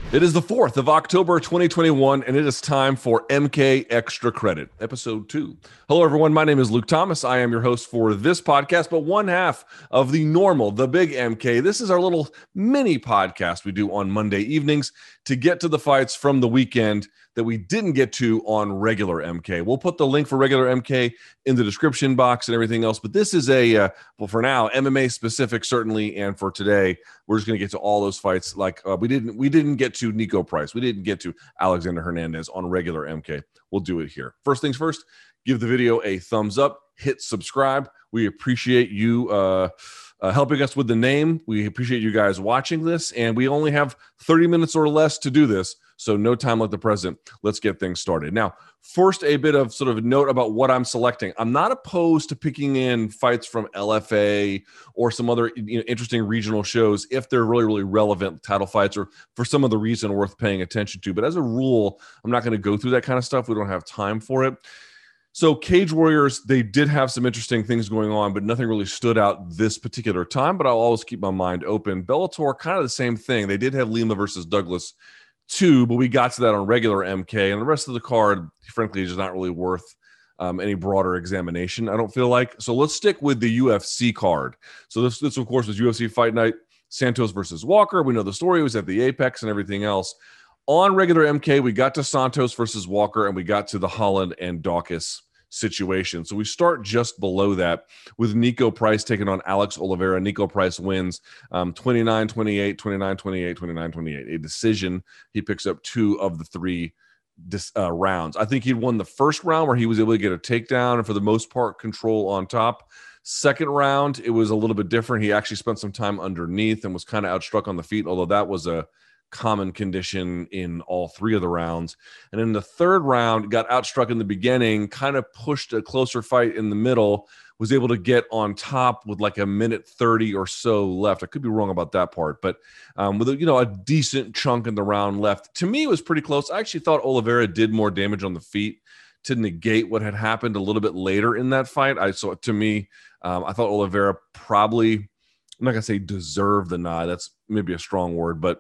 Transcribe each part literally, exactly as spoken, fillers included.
It is the fourth of October, twenty twenty-one, and it is time for M K Extra Credit, episode two. Hello, everyone. My name is Luke Thomas. I am your host for this podcast, but one half of the normal, the big M K. This is our little mini podcast we do on Monday evenings to get to the fights from the weekend that we didn't get to on regular M K. We'll put the link for regular M K in the description box and everything else, but this is a, uh, well, for now, M M A specific, certainly, and for today, we're just going to get to all those fights. Like uh, we didn't, we didn't get to Nico Price. We didn't get to Alexander Hernandez on regular M K. We'll do it here. First things first, give the video a thumbs up, hit subscribe. We appreciate you uh, uh, helping us with the name. We appreciate you guys watching this, and we only have thirty minutes or less to do this. So no time like the present. Let's get things started. Now, first, a bit of sort of a note about what I'm selecting. I'm not opposed to picking in fights from L F A or some other you know, interesting regional shows if they're really, really relevant title fights or for some other reason worth paying attention to. But as a rule, I'm not going to go through that kind of stuff. We don't have time for it. So Cage Warriors, they did have some interesting things going on, but nothing really stood out this particular time. But I'll always keep my mind open. Bellator, kind of the same thing. They did have Lima versus Douglas two, but we got to that on regular M K, and the rest of the card, frankly, is not really worth um, any broader examination, I don't feel like. So let's stick with the U F C card. So this, this of course, was U F C Fight Night, Santos versus Walker. We know the story. It was at the Apex and everything else. On regular M K, we got to Santos versus Walker, and we got to the Holland and Dawkins situation. So we start just below that with Nico Price taking on Alex Oliveira. Nico Price wins um, twenty-nine twenty-eight, twenty-nine twenty-eight, twenty-nine twenty-eight. A decision. He picks up two of the three dis, uh, rounds. I think he won the first round where he was able to get a takedown and for the most part control on top. Second round, it was a little bit different. He actually spent some time underneath and was kind of outstruck on the feet, although that was a common condition in all three of the rounds. And in the third round, got outstruck in the beginning, kind of pushed a closer fight in the middle, was able to get on top with like a minute thirty or so left. I could be wrong about that part, but um, with a, you know, a decent chunk in the round left. To me, it was pretty close. I actually thought Oliveira did more damage on the feet to negate what had happened a little bit later in that fight. I so to me, um, I thought Oliveira probably, I'm not gonna say deserved the nod. That's maybe a strong word, but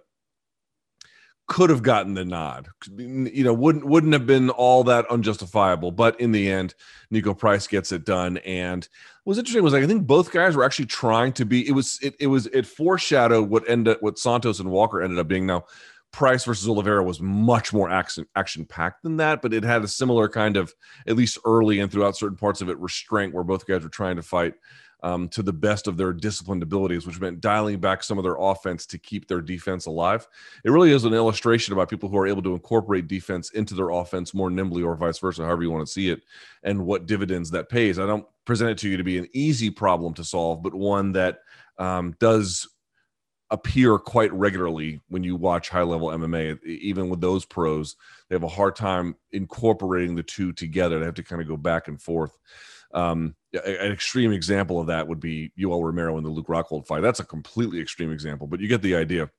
could have gotten the nod, you know, wouldn't wouldn't have been all that unjustifiable. But in the end, Nico Price gets it done. And what was interesting was like I think both guys were actually trying to be. It was it it was it foreshadowed what ended what Santos and Walker ended up being. Now, Price versus Oliveira was much more action action packed than that, but it had a similar kind of, at least early and throughout certain parts of it, restraint where both guys were trying to fight Um, to the best of their disciplined abilities, which meant dialing back some of their offense to keep their defense alive. It really is an illustration about people who are able to incorporate defense into their offense more nimbly or vice versa, however you want to see it, and what dividends that pays. I don't present it to you to be an easy problem to solve, but one that um, does appear quite regularly when you watch high-level M M A. Even with those pros, they have a hard time incorporating the two together. They have to kind of go back and forth. Um, an extreme example of that would be Yoel Romero in the Luke Rockhold fight. That's a completely extreme example, but you get the idea.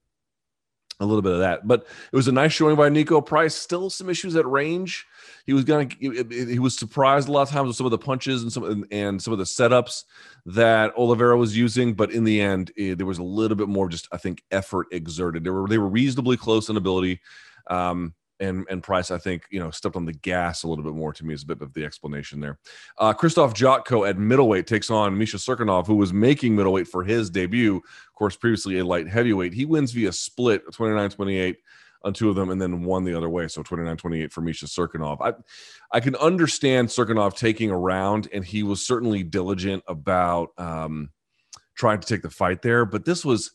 A little bit of that, but it was a nice showing by Nico Price. Still some issues at range. He was gonna. He was surprised a lot of times with some of the punches and some and some of the setups that Oliveira was using, but in the end, it, there was a little bit more just I think effort exerted. They were they were reasonably close in ability. Um, And, and Price, I think, you know, stepped on the gas a little bit more. To me is a bit of the explanation there. Uh, Krzysztof Jotko at middleweight takes on Misha Cirkunov, who was making middleweight for his debut. Of course, previously a light heavyweight. He wins via split, twenty-nine twenty-eight on two of them, and then won the other way. So twenty-nine twenty-eight for Misha Cirkunov. I, I can understand Cirkunov taking a round, and he was certainly diligent about um, trying to take the fight there. But this was...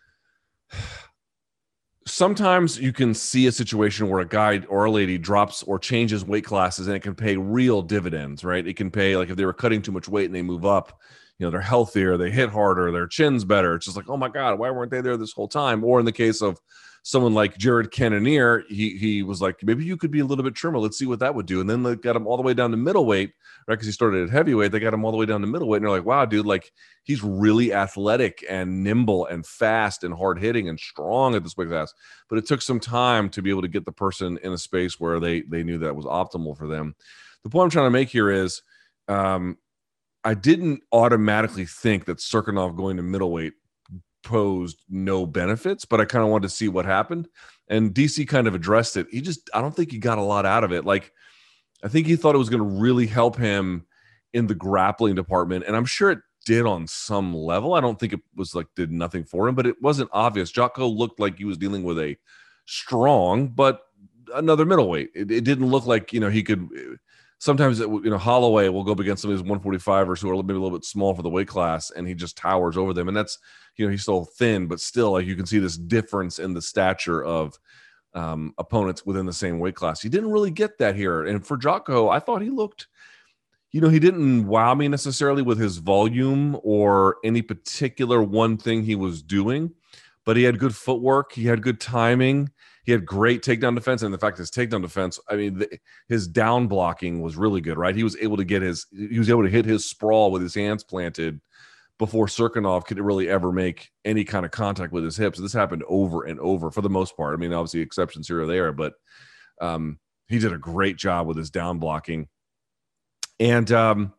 Sometimes you can see a situation where a guy or a lady drops or changes weight classes and it can pay real dividends, right? It can pay, like if they were cutting too much weight and they move up, you know, they're healthier, they hit harder, their chin's better. It's just like, oh my God, why weren't they there this whole time? Or in the case of someone like Jared Cannonier, he he was like, maybe you could be a little bit trimmer. Let's see what that would do. And then they got him all the way down to middleweight, right? Because he started at heavyweight. They got him all the way down to middleweight. And they're like, wow, dude, like he's really athletic and nimble and fast and hard hitting and strong at this weight class. But it took some time to be able to get the person in a space where they they knew that was optimal for them. The point I'm trying to make here is um, I didn't automatically think that Cirkunov going to middleweight posed no benefits, but I kind of wanted to see what happened. And D C kind of addressed it. He just, I don't think he got a lot out of it. Like, I think he thought it was going to really help him in the grappling department. And I'm sure it did on some level. I don't think it was like did nothing for him, but it wasn't obvious. Jocko looked like he was dealing with a strong, but another middleweight. It, it didn't look like, you know, he could. Sometimes, it, you know, Holloway will go up against some of his one forty-fivers who are maybe a little bit small for the weight class, and he just towers over them. And that's, you know, he's still thin, but still, like, you can see this difference in the stature of um, opponents within the same weight class. He didn't really get that here. And for Jocko, I thought he looked, you know, he didn't wow me necessarily with his volume or any particular one thing he was doing, but he had good footwork. He had good timing. He had great takedown defense, and the fact his takedown defense, I mean, the, his down blocking was really good, right? He was able to get his, he was able to hit his sprawl with his hands planted before Cirkunov could really ever make any kind of contact with his hips. This happened over and over for the most part. I mean, obviously exceptions here or there, but um, he did a great job with his down blocking. And um,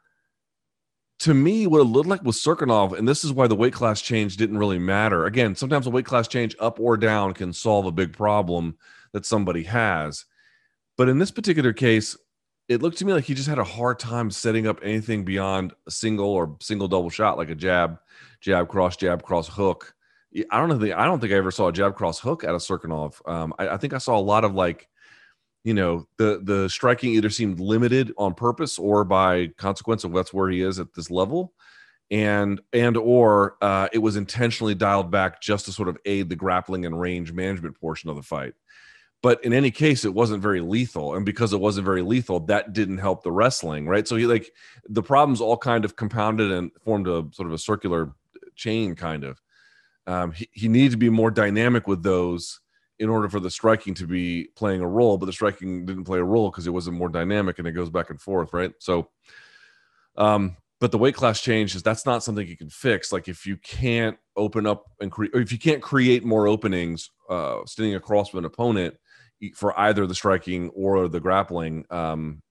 to me, what it looked like with Cirkunov, and this is why the weight class change didn't really matter. Again, sometimes a weight class change up or down can solve a big problem that somebody has. But in this particular case, it looked to me like he just had a hard time setting up anything beyond a single or single double shot, like a jab, jab, cross, jab, cross, hook. I don't think I don't think I ever saw a jab, cross, hook out of Cirkunov. Um, I, I think I saw a lot of, like, you know, the the striking either seemed limited on purpose or by consequence of that's where he is at this level, and and or uh, it was intentionally dialed back just to sort of aid the grappling and range management portion of the fight. But in any case, it wasn't very lethal, and because it wasn't very lethal, that didn't help the wrestling, right? So he, like, the problems all kind of compounded and formed a sort of a circular chain, kind of. Um, he, he needed to be more dynamic with those in order for the striking to be playing a role, but the striking didn't play a role because it wasn't more dynamic, and it goes back and forth, right? So, um, but the weight class change is that's not something you can fix. Like, if you can't open up and create, or if you can't create more openings uh, standing across from an opponent for either the striking or the grappling, um,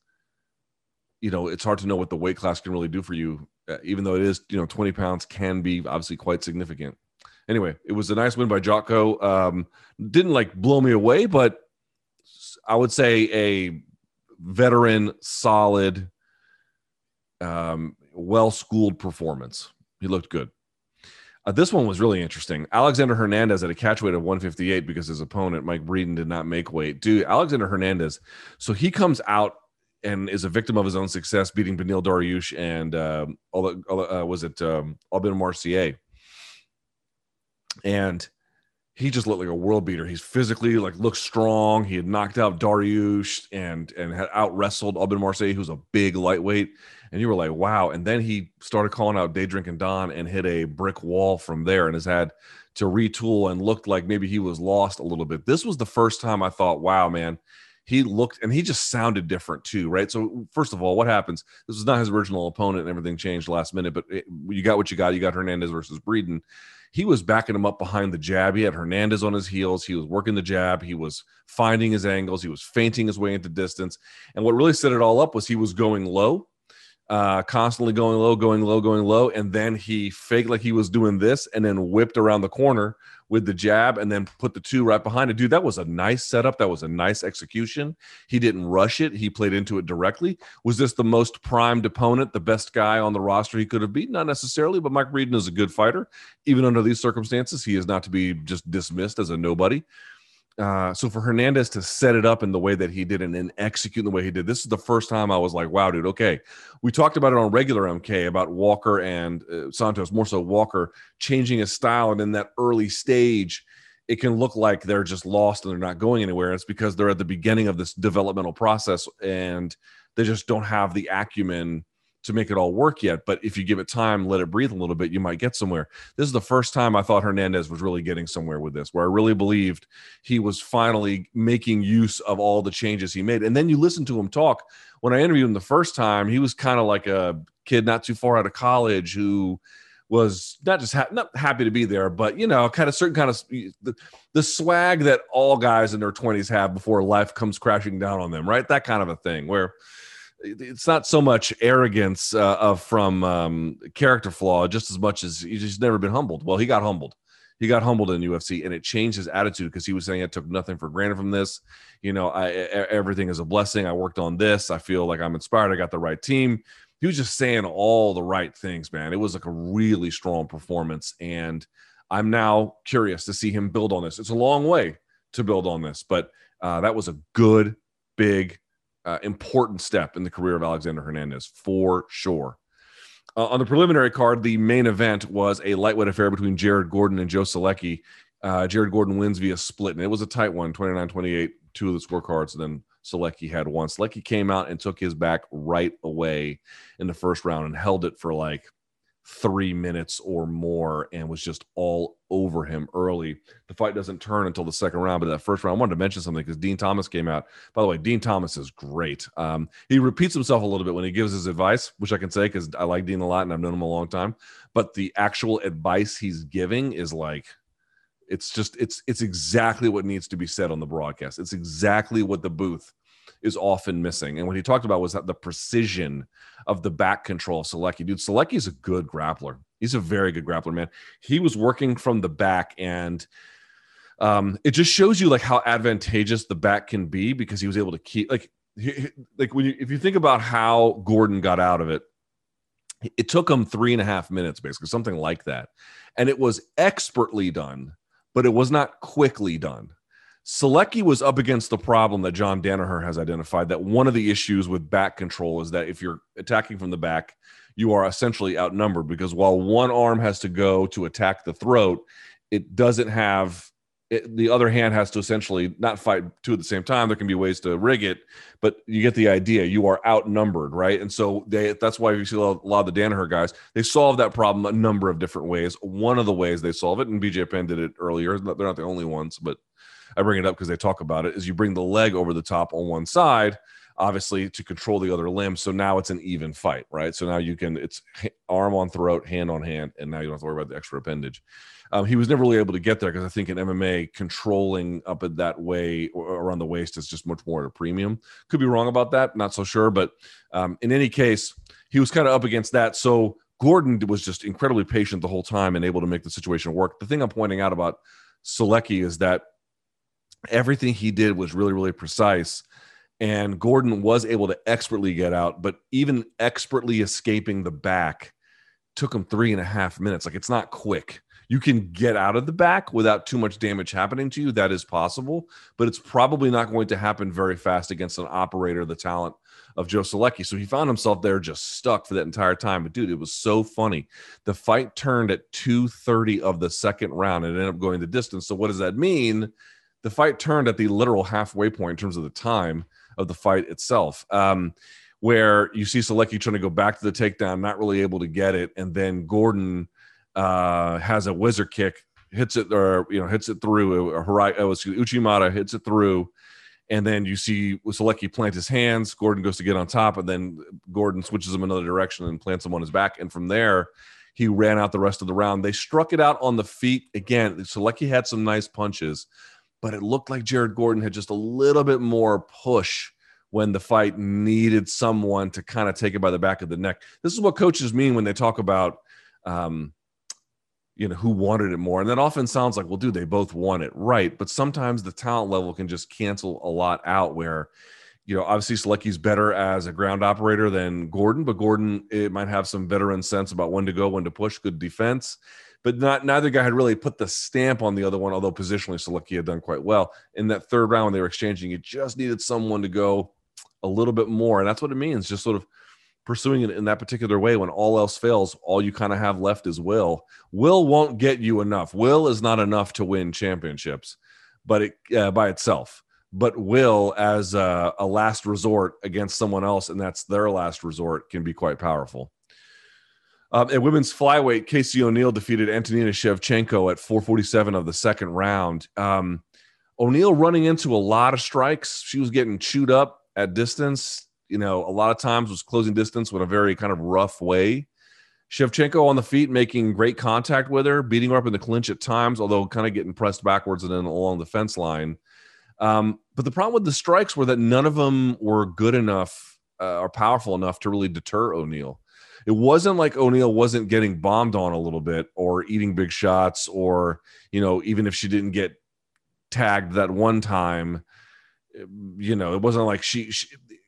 you know, it's hard to know what the weight class can really do for you, uh, even though it is, you know, twenty pounds can be obviously quite significant. Anyway, it was a nice win by Jocko. Um, didn't like blow me away, but I would say a veteran, solid, um, well-schooled performance. He looked good. Uh, this one was really interesting. Alexander Hernandez at a catch weight of one fifty-eight because his opponent, Mike Breeden, did not make weight. Dude, Alexander Hernandez, so he comes out and is a victim of his own success, beating Beneil Dariush and uh, all the, uh, was it um, Albin Marcier. And he just looked like a world beater. He's physically, like, looked strong. He had knocked out Dariush and and had out wrestled Albin Marseille, who's a big lightweight. And you were like, wow. And then he started calling out Day Drinking Don and hit a brick wall from there and has had to retool and looked like maybe he was lost a little bit. This was the first time I thought, wow, man, he looked, and he just sounded different too, right? So first of all, what happens? This was not his original opponent and everything changed last minute, but it, you got what you got. You got Hernandez versus Breeden. He was backing him up behind the jab. He had Hernandez on his heels. He was working the jab. He was finding his angles. He was feinting his way into distance. And what really set it all up was he was going low, uh, constantly going low, going low, going low. And then he faked like he was doing this and then whipped around the corner with the jab and then put the two right behind it. Dude, that was a nice setup. That was a nice execution. He didn't rush it. He played into it directly. Was this the most primed opponent, the best guy on the roster he could have beaten? Not necessarily, but Mike Breeden is a good fighter. Even under these circumstances, he is not to be just dismissed as a nobody. Uh, so for Hernandez to set it up in the way that he did and then execute in the way he did, this is the first time I was like, wow, dude, okay. We talked about it on regular M K about Walker and uh, Santos, more so Walker changing his style. And in that early stage, it can look like they're just lost and they're not going anywhere. It's because they're at the beginning of this developmental process and they just don't have the acumen to make it all work yet. But if you give it time, let it breathe a little bit, you might get somewhere. This is the first time I thought Hernandez was really getting somewhere with this, where I really believed he was finally making use of all the changes he made. And then you listen to him talk. When I interviewed him the first time, he was kind of like a kid not too far out of college who was not just ha- not happy to be there, but, you know, kind of certain kind of the, the swag that all guys in their twenties have before life comes crashing down on them, right? That kind of a thing where it's not so much arrogance uh, of from um, character flaw, just as much as he's just never been humbled. Well, he got humbled. He got humbled in U F C, and it changed his attitude because he was saying, I took nothing for granted from this. You know, I, everything is a blessing. I worked on this. I feel like I'm inspired. I got the right team. He was just saying all the right things, man. It was like a really strong performance, and I'm now curious to see him build on this. It's a long way to build on this, but uh, that was a good, big, uh, important step in the career of Alexander Hernandez for sure. Uh, on the preliminary card, the main event was a lightweight affair between Jared Gordon and Joe Solecki. Uh, Jared Gordon wins via split, and it was a tight one, twenty-nine twenty-eight, two of the scorecards, and then Solecki had one. Solecki came out and took his back right away in the first round and held it for like three minutes or more and was just all over him early. The fight doesn't turn until the second round, but that first round, I wanted to mention something because Dean Thomas came out. By the way, Dean Thomas is great. Um, he repeats himself a little bit when he gives his advice, which I can say because I like Dean a lot and I've known him a long time. But the actual advice he's giving is like, it's just, it's, it's exactly what needs to be said on the broadcast. It's exactly what the booth is often missing. And what he talked about was that the precision of the back control of Solecki. Dude, Solecki is a good grappler. He's a very good grappler, man. He was working from the back, and um, it just shows you like how advantageous the back can be because he was able to keep like, he, like when you, if you think about how Gordon got out of it, it took him three and a half minutes, basically, something like that. And it was expertly done, but it was not quickly done. Solecki was up against the problem that John Danaher has identified, that one of the issues with back control is that if you're attacking from the back, you are essentially outnumbered because while one arm has to go to attack the throat, it doesn't have it, the other hand has to essentially not fight two at the same time. There can be ways to rig it, but you get the idea. You are outnumbered, right? And so they, that's why you see a lot, a lot of the Danaher guys, they solve that problem a number of different ways. One of the ways they solve it, and B J Penn did it earlier, they're not the only ones, but I bring it up because they talk about it, is you bring the leg over the top on one side, obviously to control the other limb. So now it's an even fight, right? So now you can, it's arm on throat, hand on hand, and now you don't have to worry about the extra appendage. Um, he was never really able to get there because I think in M M A, controlling up at that way or around the waist is just much more at a premium. Could be wrong about that. Not so sure. But um, in any case, he was kind of up against that. So Gordon was just incredibly patient the whole time and able to make the situation work. The thing I'm pointing out about Solecki is that everything he did was really, really precise. And Gordon was able to expertly get out, but even expertly escaping the back took him three and a half minutes. Like, it's not quick. You can get out of the back without too much damage happening to you. That is possible, but it's probably not going to happen very fast against an operator, the talent of Joe Solecki. So he found himself there just stuck for that entire time. But dude, it was so funny. The fight turned at two thirty of the second round and ended up going the distance. So what does that mean? The fight turned at the literal halfway point in terms of the time of the fight itself, um, where you see Solecki trying to go back to the takedown, not really able to get it. And then Gordon uh, has a whizzer kick, hits it, or, you know, hits it through. Or Harai, oh, excuse me, Uchimata hits it through. And then you see Solecki plant his hands. Gordon goes to get on top, and then Gordon switches him another direction and plants him on his back. And from there, he ran out the rest of the round. They struck it out on the feet. Again, Solecki had some nice punches, but it looked like Jared Gordon had just a little bit more push when the fight needed someone to kind of take it by the back of the neck. This is what coaches mean when they talk about, um, you know, who wanted it more. And that often sounds like, well, dude, they both want it. Right. But sometimes the talent level can just cancel a lot out where, you know, obviously Solecki's better as a ground operator than Gordon, but Gordon, it might have some veteran sense about when to go, when to push, good defense. But not neither guy had really put the stamp on the other one, although positionally Solecki had done quite well. In that third round when they were exchanging, you just needed someone to go a little bit more. And that's what it means, just sort of pursuing it in that particular way. When all else fails, all you kind of have left is will. Will won't get you enough. Will is not enough to win championships, but it uh, by itself. But will as a, a last resort against someone else, and that's their last resort, can be quite powerful. Um, at women's flyweight, Casey O'Neill defeated Antonina Shevchenko at four forty-seven of the second round. Um, O'Neill running into a lot of strikes. She was getting chewed up at distance. You know, a lot of times was closing distance with a very kind of rough way. Shevchenko on the feet, making great contact with her, beating her up in the clinch at times, although kind of getting pressed backwards and then along the fence line. Um, but the problem with the strikes were that none of them were good enough uh, are powerful enough to really deter O'Neal. It wasn't like O'Neal wasn't getting bombed on a little bit or eating big shots, or, you know, even if she didn't get tagged that one time, you know, it wasn't like she, she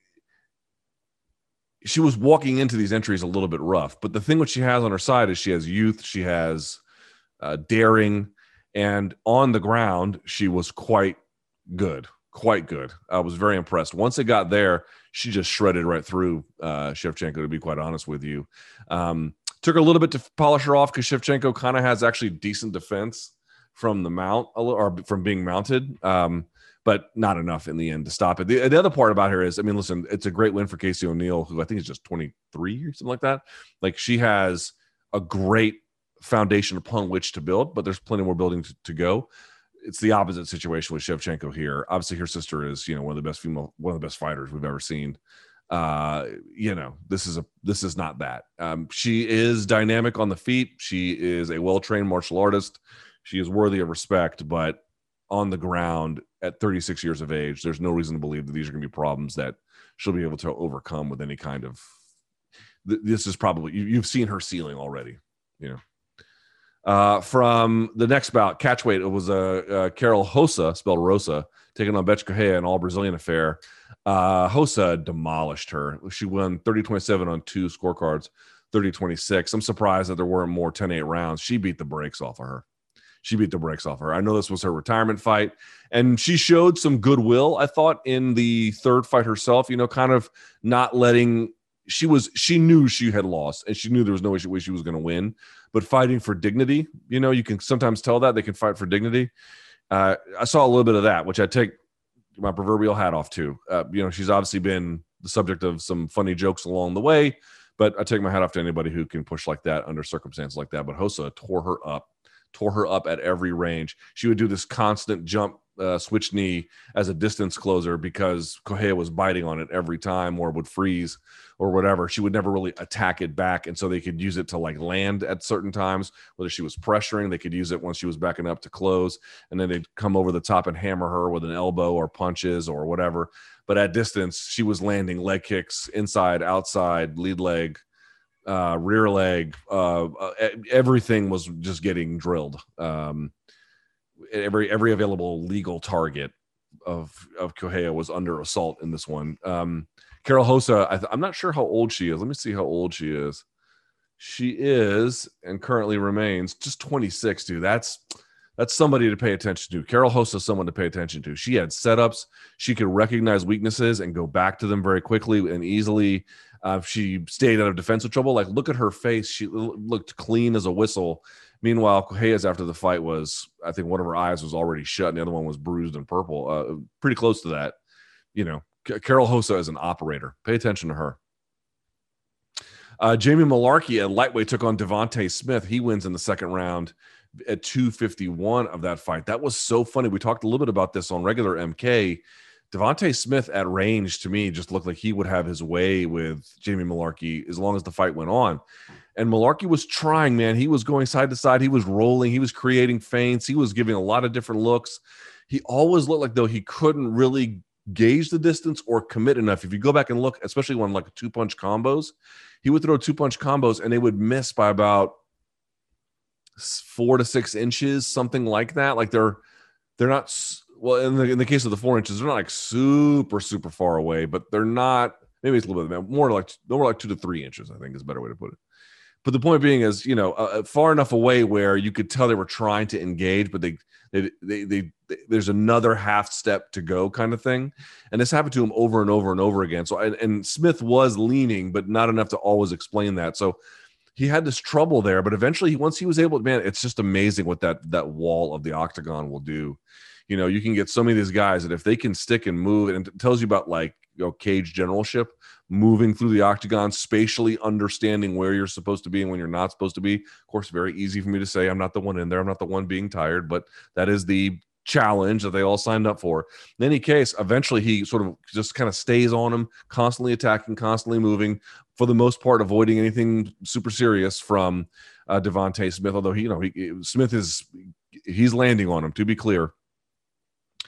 she was walking into these entries a little bit rough. But the thing what she has on her side is she has youth, she has uh, daring, and on the ground she was quite good, quite good. I was very impressed. Once it got there, she just shredded right through uh, Shevchenko, to be quite honest with you. Um, took her a little bit to polish her off because Shevchenko kind of has actually decent defense from the mount, or from being mounted. Um, but not enough in the end to stop it. The, the other part about her is, I mean, listen, it's a great win for Casey O'Neal, who I think is just twenty-three or something like that. Like, she has a great foundation upon which to build, but there's plenty more building to, to go. It's the opposite situation with Shevchenko here. Obviously, her sister is, you know, one of the best female, one of the best fighters we've ever seen. Uh, you know, this is a this is not that. Um, she is dynamic on the feet. She is a well-trained martial artist. She is worthy of respect, but on the ground at thirty-six years of age, there's no reason to believe that these are going to be problems that she'll be able to overcome with any kind of. This is probably, you've seen her ceiling already, you know. Uh, from the next bout, catchweight, it was a uh, uh, Carol Rosa, spelled Rosa, taking on Bethe Correia, an all-Brazilian affair. Uh, Rosa demolished her. She won thirty twenty-seven on two scorecards, thirty twenty-six. I'm surprised that there weren't more ten eight rounds. She beat the brakes off of her. She beat the brakes off her. I know this was her retirement fight, and she showed some goodwill, I thought, in the third fight herself, you know, kind of not letting – she was she knew she had lost, and she knew there was no way she, way she was going to win, but fighting for dignity, you know, you can sometimes tell that they can fight for dignity. Uh, I saw a little bit of that, which I take my proverbial hat off to. Uh, you know, she's obviously been the subject of some funny jokes along the way, but I take my hat off to anybody who can push like that under circumstances like that. But Rosa tore her up. tore her up at every range. She would do this constant jump, uh, switch knee as a distance closer because Correia was biting on it every time, or would freeze or whatever. She would never really attack it back. And so they could use it to like land at certain times, whether she was pressuring, they could use it once she was backing up to close. And then they'd come over the top and hammer her with an elbow or punches or whatever. But at distance, she was landing leg kicks, inside, outside, lead leg, Uh, rear leg, uh, uh, everything was just getting drilled. Um, every every available legal target of of Correia was under assault in this one. Um, Carol Rosa, I th- I'm not sure how old she is. Let me see how old she is. She is, and currently remains, just twenty-six, dude. That's that's somebody to pay attention to. Carol Rosa is someone to pay attention to. She had setups. She could recognize weaknesses and go back to them very quickly and easily. Uh, she stayed out of defensive trouble. Like, look at her face. She looked clean as a whistle. Meanwhile, Correia's after the fight was, I think one of her eyes was already shut and the other one was bruised and purple. Uh, pretty close to that. You know, C- Carol Rosa is an operator. Pay attention to her. Uh, Jamie Mullarkey at lightweight took on Devontae Smith. He wins in the second round at two fifty-one of that fight. That was so funny. We talked a little bit about this on regular M K. Devontae Smith at range, to me, just looked like he would have his way with Jamie Mullarkey as long as the fight went on. And Mullarkey was trying, man. He was going side to side. He was rolling. He was creating feints. He was giving a lot of different looks. He always looked like, though, he couldn't really gauge the distance or commit enough. If you go back and look, especially when like two-punch combos, he would throw two-punch combos and they would miss by about four to six inches, something like that. Like they're they're not – well, in the, in the case of the four inches, they're not like super, super far away, but they're not, maybe it's a little bit more like, more like two to three inches, I think is a better way to put it. But the point being is, you know, uh, far enough away where you could tell they were trying to engage, but they, they, they, they, they, there's another half step to go kind of thing. And this happened to him over and over and over again. So, and, and Smith was leaning, but not enough to always explain that. So he had this trouble there, but eventually once he was able to, man, it's just amazing what that, that wall of the octagon will do. You know, you can get so many of these guys that if they can stick and move, and it tells you about like, you know, cage generalship, moving through the octagon, spatially understanding where you're supposed to be and when you're not supposed to be. Of course, very easy for me to say, I'm not the one in there. I'm not the one being tired, but that is the challenge that they all signed up for. In any case, eventually he sort of just kind of stays on him, constantly attacking, constantly moving, for the most part, avoiding anything super serious from uh, Devontae Smith. Although he, you know, he, Smith is, he's landing on him, to be clear.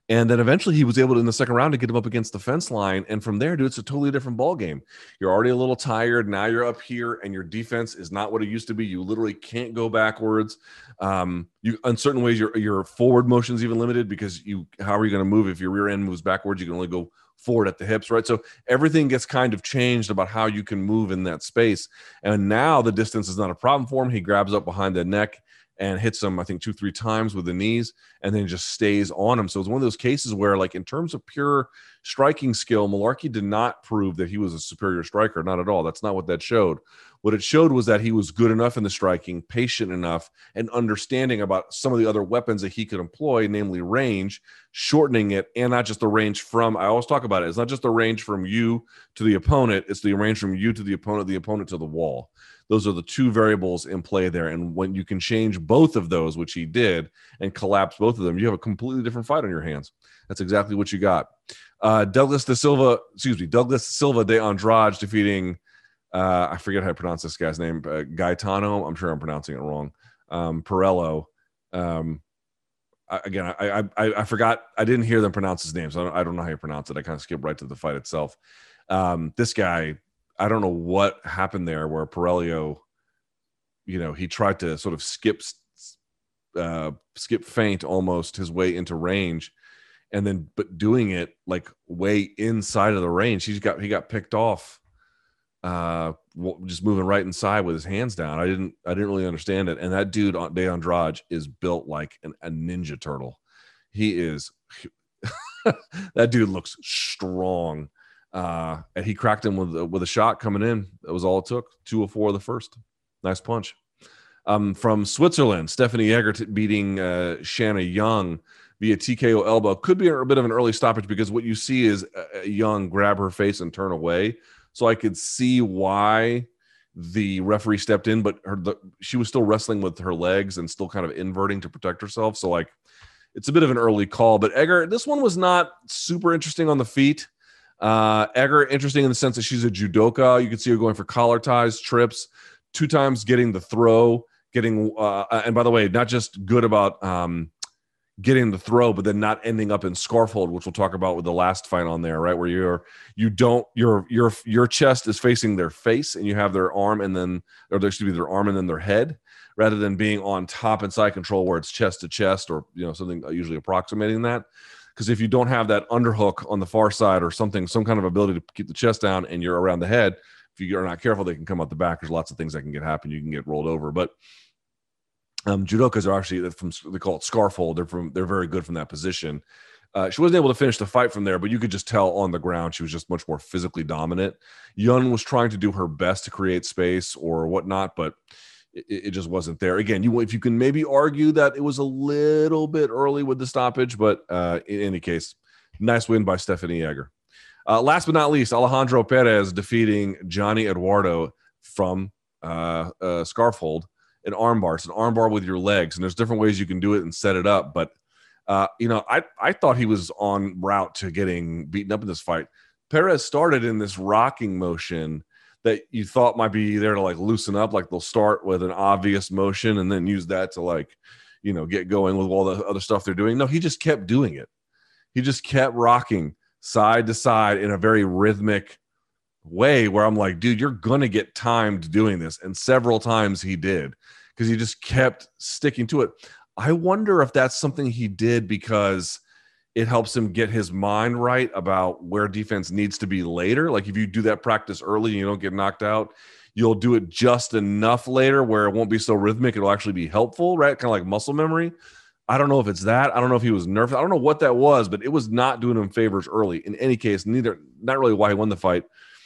And then eventually he was able to, in the second round, to get him up against the fence line. And from there, dude, it's a totally different ball game. You're already a little tired. Now you're up here and your defense is not what it used to be. You literally can't go backwards. Um, you, in certain ways, your, your forward motion is even limited because you, how are you going to move? If your rear end moves backwards, you can only go forward at the hips, right? So everything gets kind of changed about how you can move in that space. And now the distance is not a problem for him. He grabs up behind the neck and hits him, I think, two, three times with the knees, and then just stays on him. So it's one of those cases where, like, in terms of pure striking skill, Mullarkey did not prove that he was a superior striker. Not at all. That's not what that showed. What it showed was that he was good enough in the striking, patient enough, and understanding about some of the other weapons that he could employ, namely range, shortening it, and not just the range from, I always talk about it, it's not just the range from you to the opponent, it's the range from you to the opponent, the opponent to the wall. Those are the two variables in play there. And when you can change both of those, which he did, and collapse both of them, you have a completely different fight on your hands. That's exactly what you got. Uh, Douglas da Silva, excuse me, Douglas Silva de Andrade defeating, uh, I forget how to pronounce this guy's name, uh, Gaetano. I'm sure I'm pronouncing it wrong. Um, Perello. Um, I, again, I, I I forgot. I didn't hear them pronounce his name, so I don't, I don't know how you pronounce it. I kind of skipped right to the fight itself. Um, this guy, I don't know what happened there where Perello, you know, he tried to sort of skip, uh, skip feint almost his way into range, and then but doing it like way inside of the range, he's got he got picked off, uh, just moving right inside with his hands down. I didn't I didn't really understand it. And that dude De Andrade is built like an, a ninja turtle. He is that dude looks strong. Uh, and he cracked him with, with a shot coming in. That was all it took. two oh four the first. Nice punch. Um, from Switzerland, Stephanie Egger t- beating uh, Shanna Young via T K O elbow. Could be a, a bit of an early stoppage because what you see is uh, Young grab her face and turn away. So I could see why the referee stepped in, but her the, she was still wrestling with her legs and still kind of inverting to protect herself. So, like, it's a bit of an early call. But Egger, this one was not super interesting on the feet. Uh, Egger, interesting in the sense that she's a judoka. You can see her going for collar ties, trips, two times getting the throw, getting, uh, and by the way, not just good about um, getting the throw, but then not ending up in scarf hold, which we'll talk about with the last fight on there, right? Where you're, you don't, your, your, your chest is facing their face and you have their arm and then, or there should be their arm and then their head, rather than being on top and side control where it's chest to chest or, you know, something usually approximating that. Because if you don't have that underhook on the far side or something, some kind of ability to keep the chest down and you're around the head, if you're not careful, they can come out the back. There's lots of things that can get happen. You can get rolled over. But um, judokas are actually from, they call it scarf hold. They're from, they're very good from that position. Uh, she wasn't able to finish the fight from there, but you could just tell on the ground she was just much more physically dominant. Young was trying to do her best to create space or whatnot, but it, it just wasn't there. Again, you if you can maybe argue that it was a little bit early with the stoppage, but uh, in any case, nice win by Stephanie Egger. Uh, last but not least, Alejandro Perez defeating Johnny Eduardo from uh, uh, scarf hold, an armbar. It's an armbar with your legs, and there's different ways you can do it and set it up. But uh, you know, I I thought he was en route to getting beaten up in this fight. Perez started in this rocking motion that you thought might be there to like loosen up, like they'll start with an obvious motion and then use that to like, you know, get going with all the other stuff they're doing. No, he just kept doing it. He just kept rocking side to side in a very rhythmic way where I'm like, dude, you're going to get timed doing this. And several times he did because he just kept sticking to it. I wonder if that's something he did because it helps him get his mind right about where defense needs to be later. Like if you do that practice early and you don't get knocked out, you'll do it just enough later where it won't be so rhythmic. It'll actually be helpful, right? Kind of like muscle memory. I don't know if it's that. I don't know if he was nervous. I don't know what that was, but it was not doing him favors early. In any case, neither, not really why he won the fight.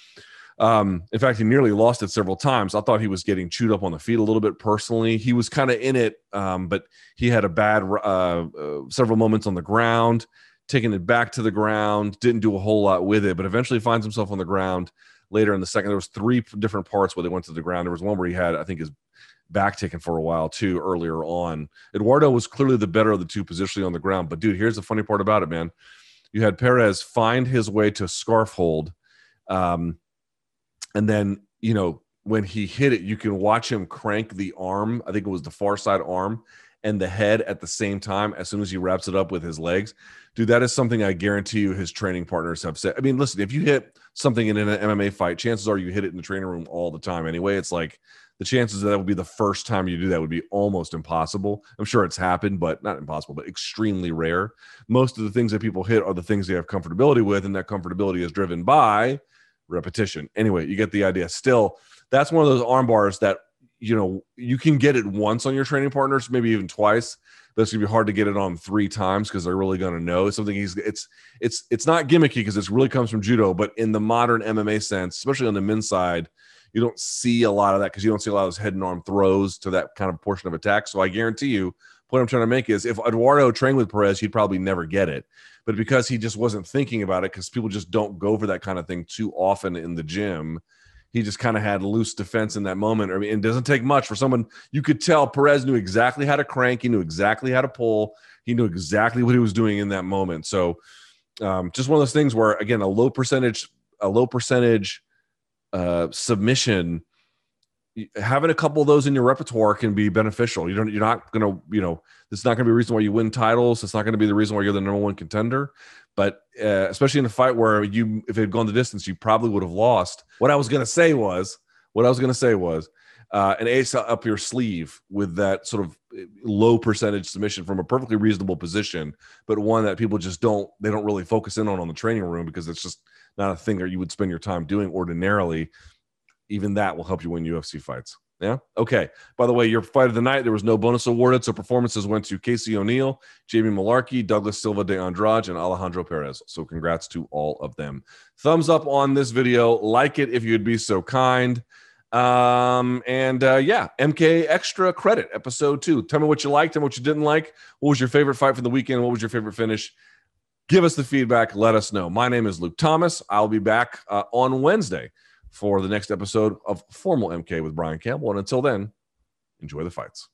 Um, in fact, he nearly lost it several times. I thought he was getting chewed up on the feet a little bit personally. He was kind of in it, um, but he had a bad uh, uh, several moments on the ground, taking it back to the ground, didn't do a whole lot with it, but eventually finds himself on the ground later in the second. There was three different parts where they went to the ground. There was one where he had, I think, his back taken for a while too earlier on. Eduardo was clearly the better of the two positionally on the ground. But, dude, here's the funny part about it, man. You had Perez find his way to scarf hold, um, and then, you know, when he hit it, you can watch him crank the arm. I think it was the far side arm and the head at the same time as soon as he wraps it up with his legs. Dude, that is something I guarantee you his training partners have said. I mean, listen, if you hit something in an M M A fight, chances are you hit it in the training room all the time anyway. It's like the chances that that would be the first time you do that would be almost impossible. I'm sure it's happened, but not impossible, but extremely rare. Most of the things that people hit are the things they have comfortability with, and that comfortability is driven by repetition. Anyway, you get the idea. Still, that's one of those arm bars that, you know, you can get it once on your training partners, maybe even twice. But it's gonna be hard to get it on three times because they're really gonna know. It's something he's it's it's it's not gimmicky because it really comes from judo, but in the modern M M A sense, especially on the men's side, you don't see a lot of that because you don't see a lot of those head and arm throws to that kind of portion of attack. So I guarantee you, what I'm trying to make is if Eduardo trained with Perez, he'd probably never get it. But because he just wasn't thinking about it, because people just don't go for that kind of thing too often in the gym, he just kind of had loose defense in that moment. I mean, it doesn't take much for someone. You could tell Perez knew exactly how to crank. He knew exactly how to pull. He knew exactly what he was doing in that moment. So um, just one of those things where, again, a low percentage, a low percentage uh, submission, having a couple of those in your repertoire can be beneficial. You don't, you're not going to, you know, it's not going to be a reason why you win titles. It's not going to be the reason why you're the number one contender. But uh, especially in a fight where you, if it had gone the distance, you probably would have lost. What I was going to say was, what I was going to say was, uh, an ace up your sleeve with that sort of low percentage submission from a perfectly reasonable position, but one that people just don't, they don't really focus in on on the training room because it's just not a thing that you would spend your time doing ordinarily. Even that will help you win U F C fights. Yeah. Okay. By the way, your fight of the night, there was no bonus awarded. So performances went to Casey O'Neill, Jamie Malarkey, Douglas Silva de Andrade, and Alejandro Perez. So congrats to all of them. Thumbs up on this video. Like it if you'd be so kind. Um, and uh, yeah, M K Extra Credit, episode two. Tell me what you liked and what you didn't like. What was your favorite fight for the weekend? What was your favorite finish? Give us the feedback. Let us know. My name is Luke Thomas. I'll be back uh, on Wednesday for the next episode of Formal M K with Brian Campbell. And until then, enjoy the fights.